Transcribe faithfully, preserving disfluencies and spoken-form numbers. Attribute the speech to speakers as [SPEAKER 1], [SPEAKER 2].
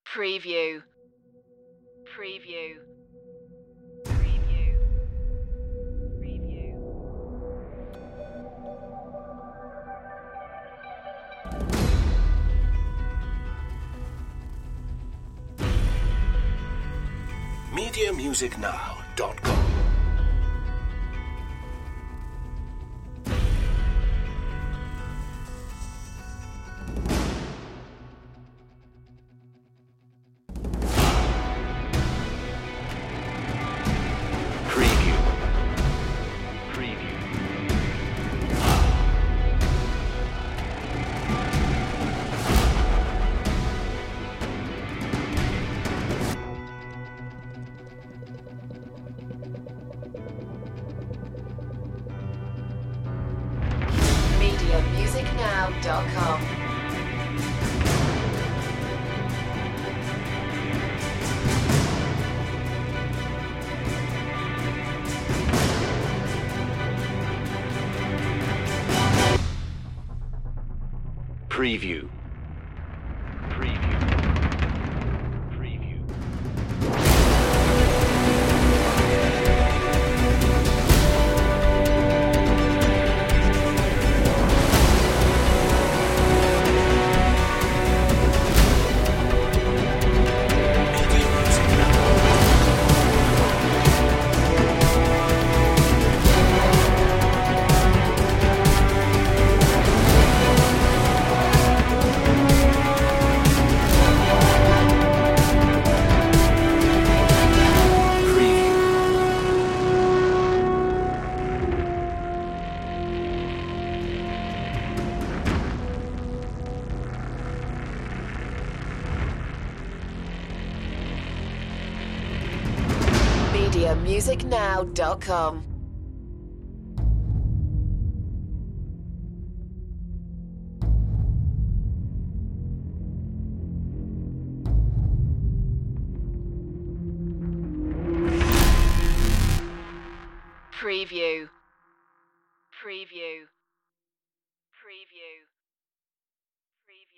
[SPEAKER 1] Preview. Preview. Preview. Preview.
[SPEAKER 2] media music now dot com. Preview. Preview.
[SPEAKER 1] media music now dot com.
[SPEAKER 2] Preview. Preview. Preview. Media music now. Preview.
[SPEAKER 1] media music now dot com. Preview. Preview. Preview.